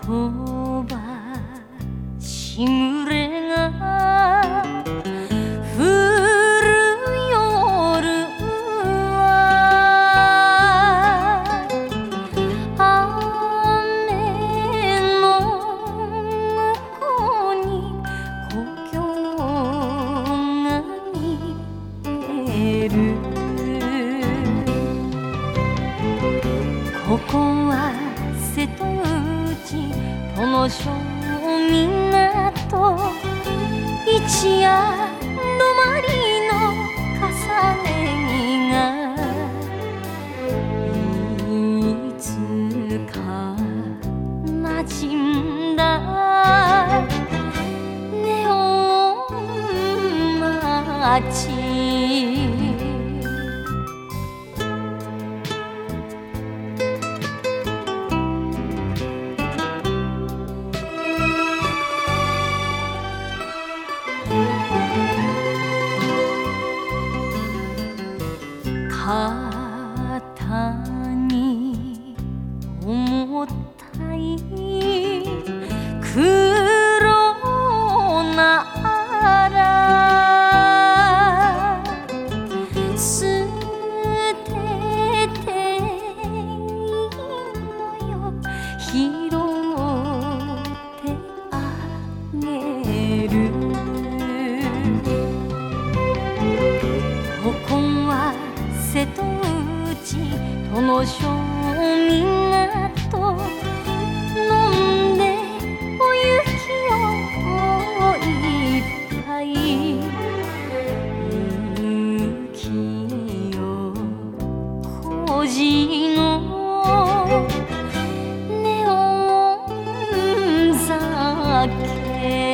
言葉しぐれが降る夜は雨の向こうに故郷が見える。ここは瀬戸内殿所港、一夜止まりの重ね着がいつか馴染んだネオン街。肩に重たい黒なあら捨てていいのよ、拾ってあげる。ここは瀬戸内殿所港、飲んでお雪をいっぱい、雪よ孤児のネオン酒。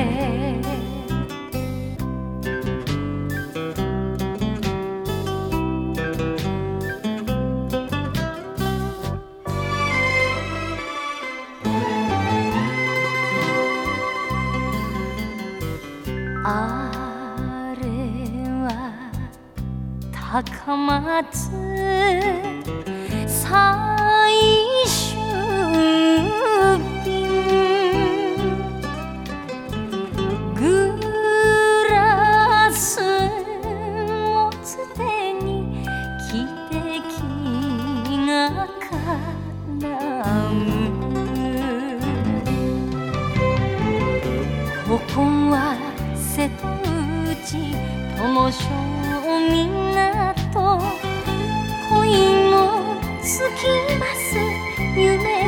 あれは高松最終便、グラスもすでに汽笛が絡む。ここは瀬戸内殿所港、恋もつきます夢